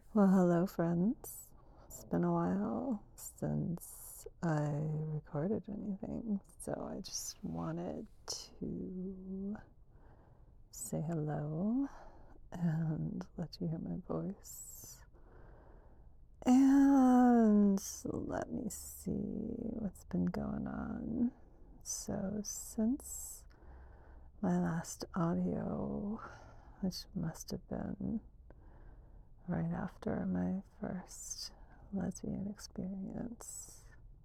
Well, hello, friends. It's been a while since I recorded anything, so I just wanted to say hello and let you hear my voice. And let me see what's been going on. So, since my last audio, which must have been right after my first lesbian experience.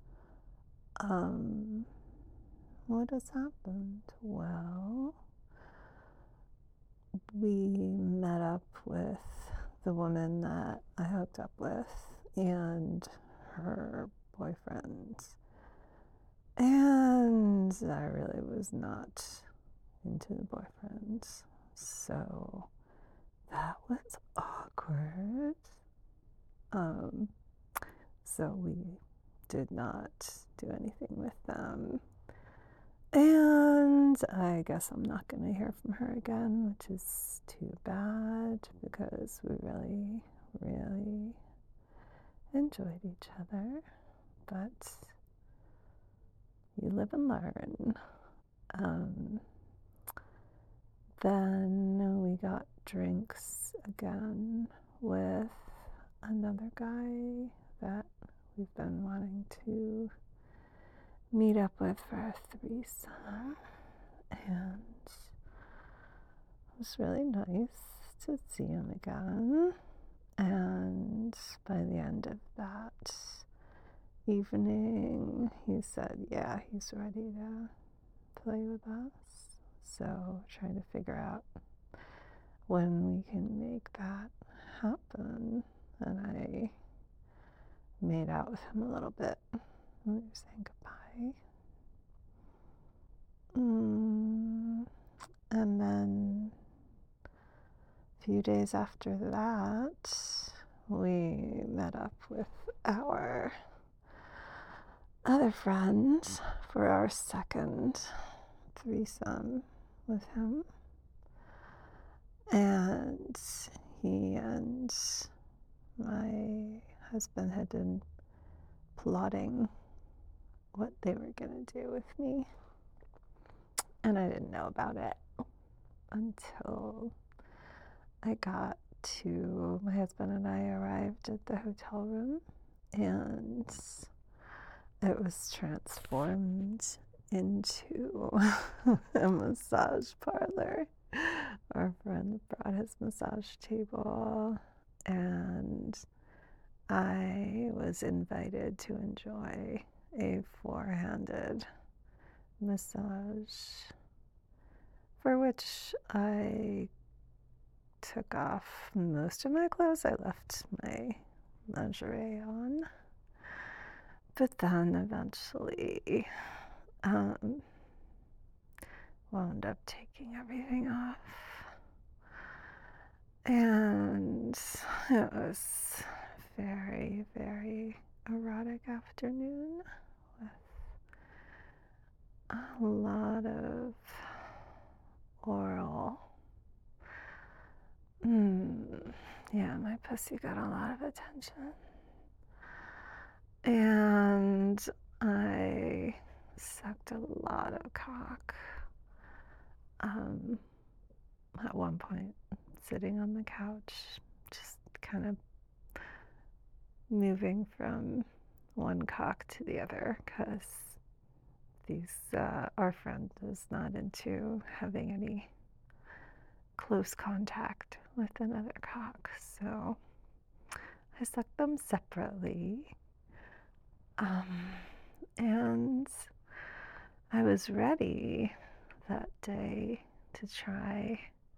What has happened? Well, we met up with the woman that I hooked up with and her boyfriend. And I really was not into the boyfriend. So that was awkward. So we did not do anything with them. And I guess I'm not going to hear from her again, which is too bad because we really, really enjoyed each other. But you live and learn. Then we got drinks again with another guy that we've been wanting to meet up with for a threesome, and it was really nice to see him again. And by the end of that evening, he said, yeah, he's ready to play with us. So, trying to figure out when we can make that happen. And I made out with him a little bit when we were saying goodbye. And then a few days after that, we met up with our other friend for our second threesome with him. And he and my husband had been plotting what they were going to do with me. And I didn't know about it until my husband and I arrived at the hotel room, and it was transformed into a massage parlor. Our friend brought his massage table, and I was invited to enjoy a four-handed massage, for which I took off most of my clothes. I left my lingerie on, but then eventually wound up taking everything off. And it was a very, very erotic afternoon with a lot of oral. Yeah, my pussy got a lot of attention. And I sucked a lot of cock. At one point, sitting on the couch, just kind of moving from one cock to the other, because our friend is not into having any close contact with another cock, so I sucked them separately. And I was ready that day to try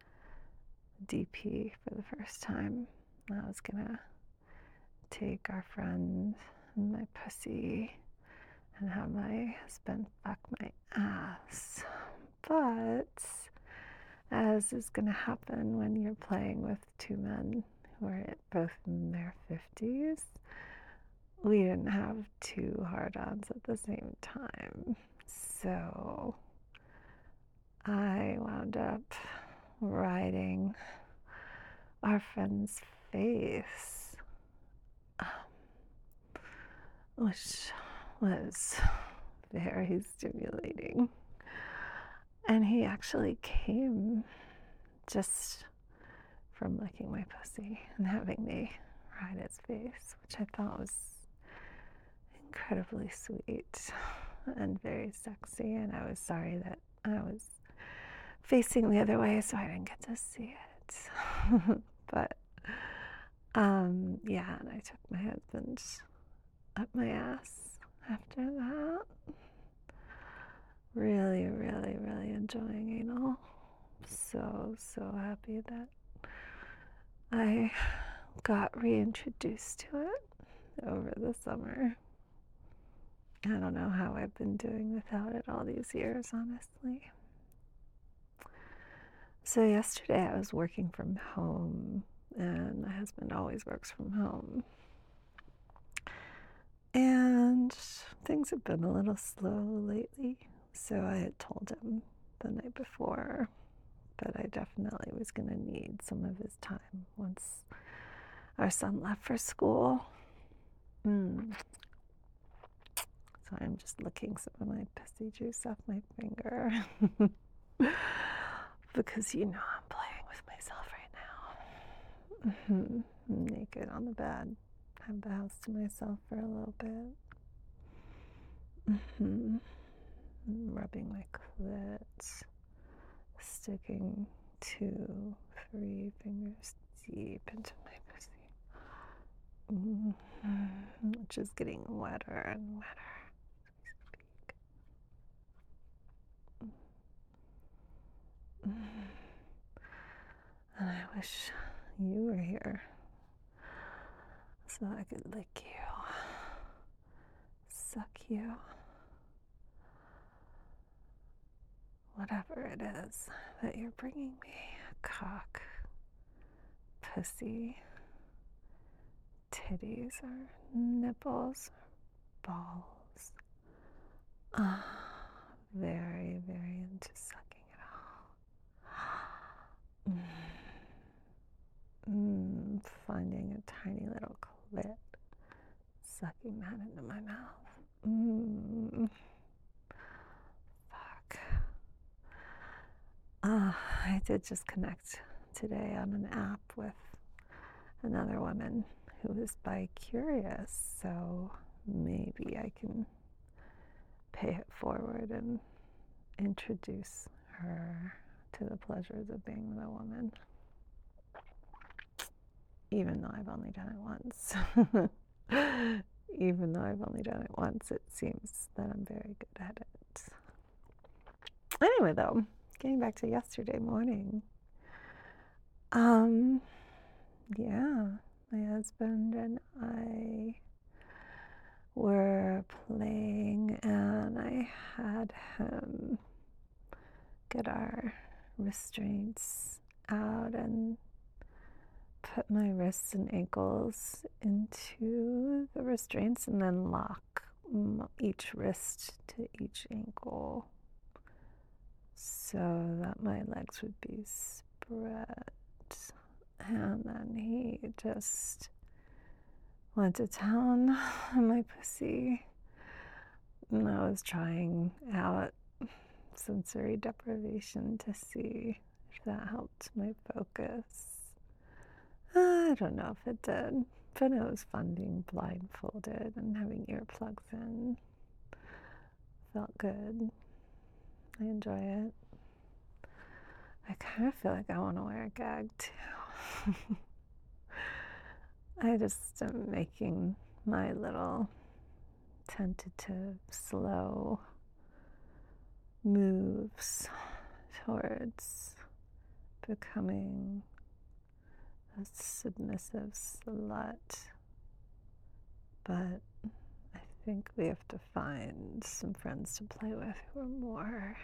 DP for the first time. I was gonna take our friend and my pussy and have my husband fuck my ass. But as is gonna happen when you're playing with two men who are both in their 50s, we didn't have two hard-ons at the same time. So I wound up riding our friend's face which was very stimulating. And he actually came just from licking my pussy and having me ride his face, which I thought was incredibly sweet and very sexy. And I was sorry that I was facing the other way, so I didn't get to see it. But yeah, and I took my husband up my ass after that. Really, really, really enjoying anal. So happy that I got reintroduced to it over the summer. I don't know how I've been doing without it all these years, honestly. So yesterday I was working from home, and my husband always works from home. And things have been a little slow lately, so I had told him the night before that I definitely was going to need some of his time once our son left for school. So I'm just licking some of my pussy juice off my finger because you know I'm playing with myself right now. I'm naked on the bed. I have the house to myself for a little bit. Rubbing my clit, sticking 2, 3 fingers deep into my pussy, which is getting wetter and wetter as we speak. And I wish you were here so I could lick you, suck you, whatever it is that you're bringing me. Cock, pussy, titties, or nipples, balls. Very, very into sucking it all. Finding a tiny little clit, sucking that into my mouth. Fuck. I did just connect today on an app with another woman who is bi-curious, so maybe I can pay it forward and introduce her to the pleasures of being with a woman, even though I've only done it once. Even though I've only done it once, it seems that I'm very good at it. Anyway, though, getting back to yesterday morning, yeah, my husband and I were playing, and I had him get our restraints out and put my wrists and ankles into the restraints and then lock each wrist to each ankle so that my legs would be spread. And then he just went to town on my pussy. And I was trying out sensory deprivation to see if that helped my focus. I don't know if it did, but it was fun being blindfolded and having earplugs in. Felt good. I enjoy it. I kind of feel like I want to wear a gag too. I just am making my little tentative, slow moves towards becoming a submissive slut. But I think we have to find some friends to play with who are more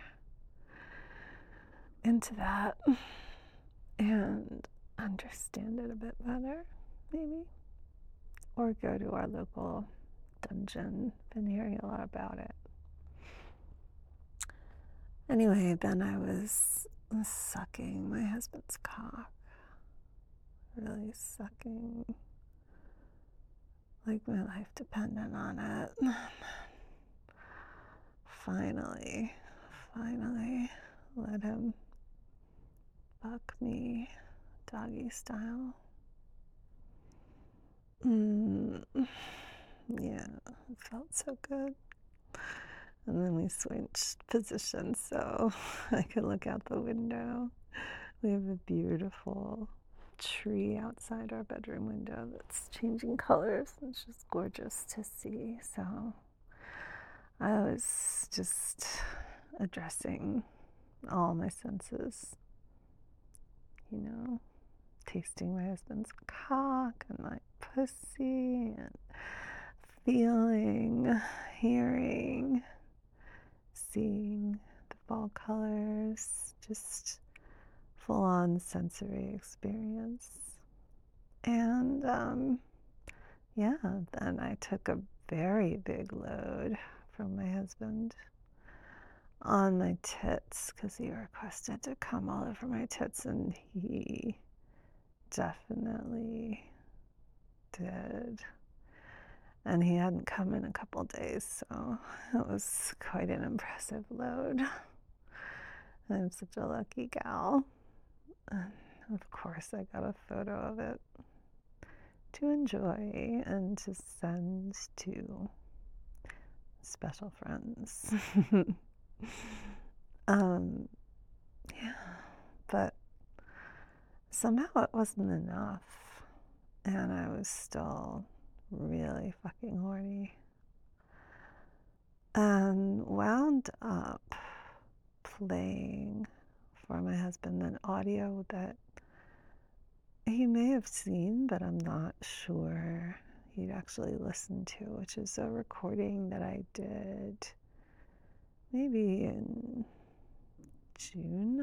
into that and understand it a bit better, maybe. Or go to our local dungeon. Been hearing a lot about it. Anyway, then I was sucking my husband's cock. Really sucking like my life depended on it. Finally let him fuck me doggy style. Yeah, it felt so good. And then we switched positions so I could look out the window. We have a beautiful tree outside our bedroom window that's changing colors. It's just gorgeous to see. So I was just addressing all my senses, tasting my husband's cock and my pussy and feeling, hearing, seeing the fall colors, just full-on sensory experience. And then I took a very big load from my husband on my tits because he requested to come all over my tits, and he definitely did. And he hadn't come in a couple days, so it was quite an impressive load. I'm such a lucky gal. And of course, I got a photo of it to enjoy and to send to special friends. Yeah, but somehow it wasn't enough, and I was still really fucking horny, and wound up playing for my husband an audio that he may have seen, but I'm not sure he'd actually listened to, which is a recording that I did maybe in June,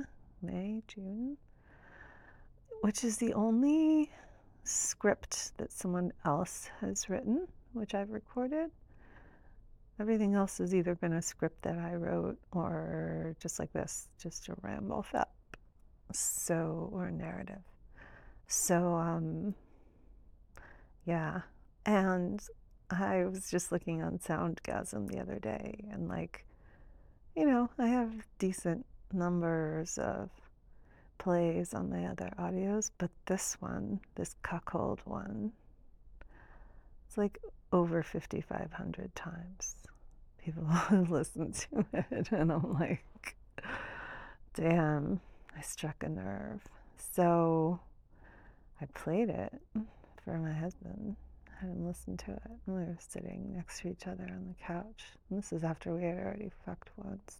which is the only script that someone else has written, which I've recorded. Everything else has either been a script that I wrote or just like this, just a ramble fap, or a narrative. So, yeah. And I was just looking on Soundgasm the other day, and I have decent numbers of plays on my other audios, but this one, this cuckold one, it's like over 5,500 times people have listened to it, and I'm like, damn, I struck a nerve. So I played it for my husband. I had him listen to it, and we were sitting next to each other on the couch. And this is after we had already fucked once.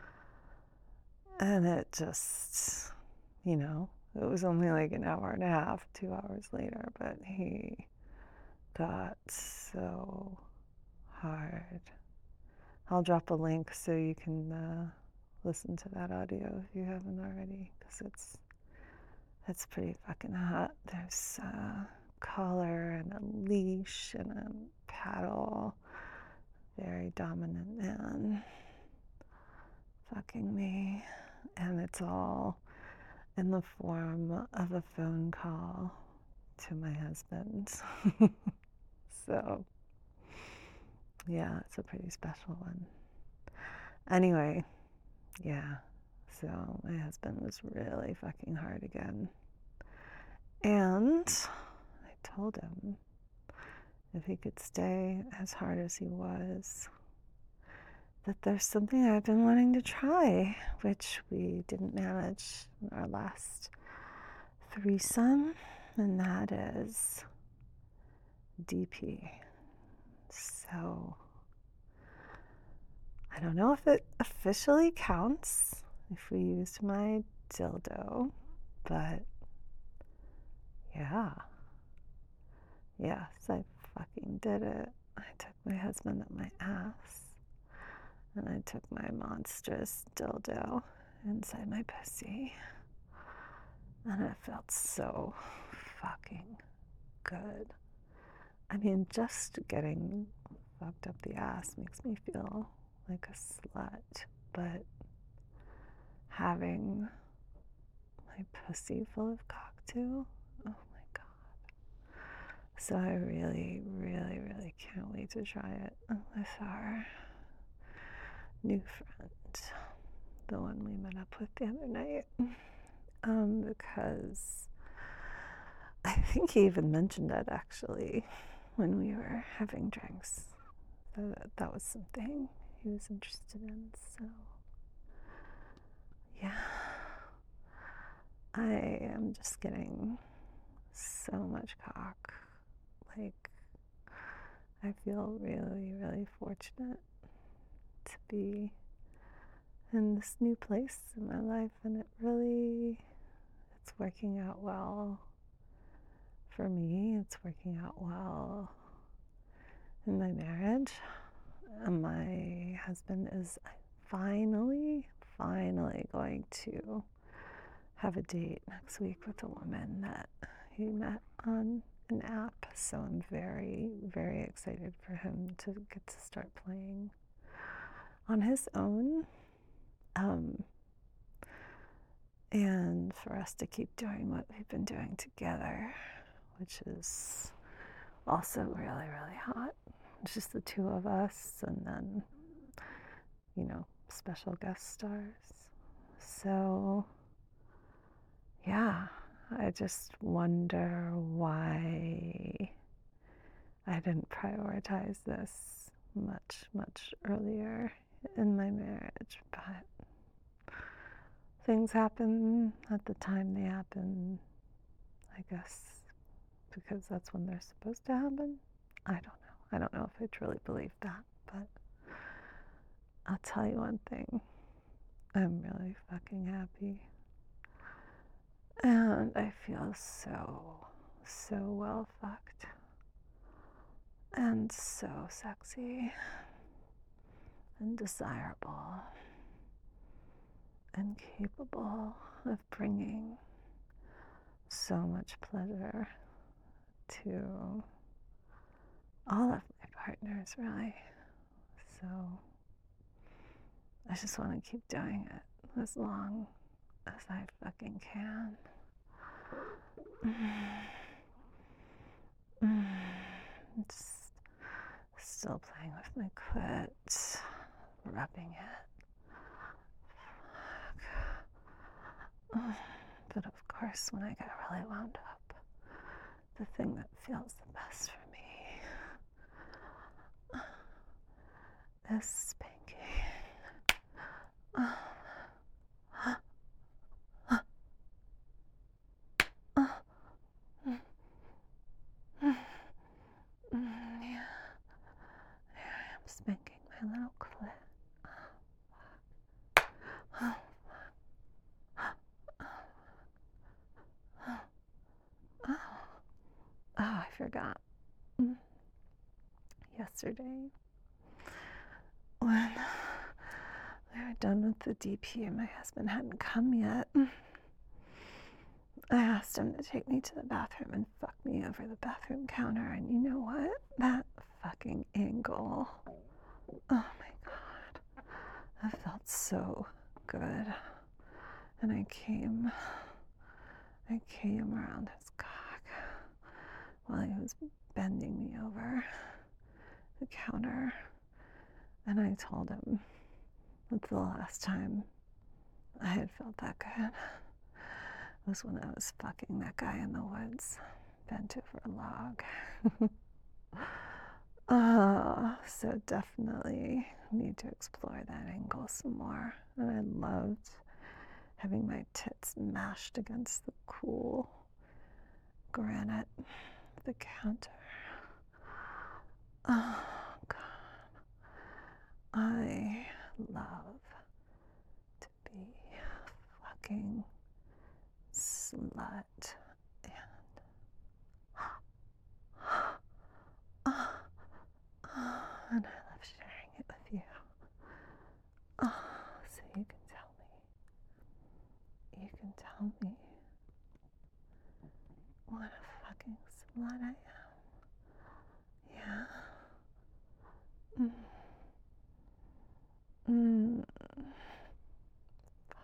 And it just, it was only like an hour and a half, 2 hours later, but he got so hard. I'll drop a link so you can listen to that audio if you haven't already, because it's pretty fucking hot. There's a collar and a leash and a paddle. Very dominant man fucking me, and it's all in the form of a phone call to my husband. So, yeah, it's a pretty special one. Anyway, yeah, so my husband was really fucking hard again. And I told him if he could stay as hard as he was, that there's something I've been wanting to try, which we didn't manage in our last threesome, and that is DP. So I don't know if it officially counts if we used my dildo, but yeah. Yes, I fucking did it. I took my husband up my ass, and I took my monstrous dildo inside my pussy, and it felt so fucking good. I mean, just getting fucked up the ass makes me feel like a slut, but having my pussy full of cock too, oh my god. So I really, really, really can't wait to try it with our new friend, the one we met up with the other night. Because I think he even mentioned it actually when we were having drinks. That was something he was interested in. So, yeah. I am just getting so much cock. Like, I feel really, really fortunate to be in this new place in my life, and it's working out well for me. It's working out well in my marriage. And my husband is finally going to have a date next week with a woman that he met on an app. So I'm very, very excited for him to get to start playing on his own. And for us to keep doing what we've been doing together, which is also really, really hot. It's just the two of us, and then, special guest stars. So, yeah, I just wonder why I didn't prioritize this much, much earlier in my marriage, but things happen at the time they happen, I guess, because that's when they're supposed to happen. I don't know. I don't know if I truly believe that, but I'll tell you one thing. I'm really fucking happy. And I feel so, so well fucked. And so sexy. And desirable. And capable of bringing so much pleasure to all of my partners, really. So I just want to keep doing it as long as I fucking can. Just still playing with my clit, rubbing it. But of course, when I get really wound up, the thing that feels the best for me is spanking. Yeah. Here I am spanking my little clit. Oh, I forgot. Yesterday, when we were done with the DP and my husband hadn't come yet, I asked him to take me to the bathroom and fuck me over the bathroom counter. And you know what? That fucking angle. Oh my God. That felt so good. And I came around his cock while he was bending me over the counter. And I told him that the last time I had felt that good was when I was fucking that guy in the woods, bent over a log. So definitely need to explore that angle some more. And I loved having my tits mashed against the cool granite of the counter. Oh, God. I love to be fucking slut. And I love sharing it with you. So you can tell me what a fucking slut I am. Yeah. Fuck.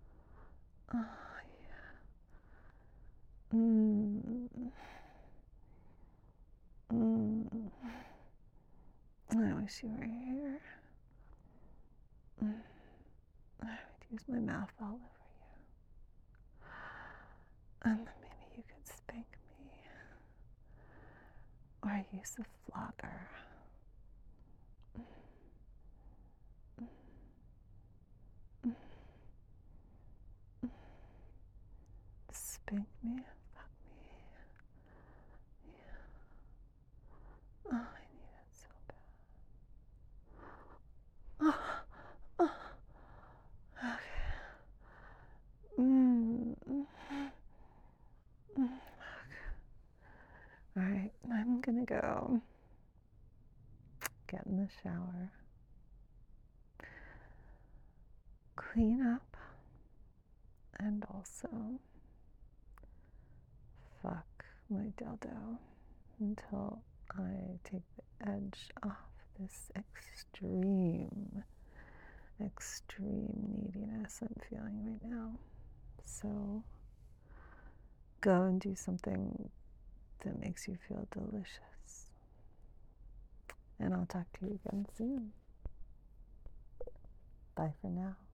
Oh, yeah. wish you were here. I would use my mouth all over you. And then maybe you could spank me. Or use a flogger. Spank me, fuck me. Yeah. Oh, I need it so bad. Okay. All right, I'm gonna go get in the shower, clean up, and also fuck my dildo until I take the edge off this extreme neediness I'm feeling right now. So go and do something that makes you feel delicious. And I'll talk to you again soon. Bye for now.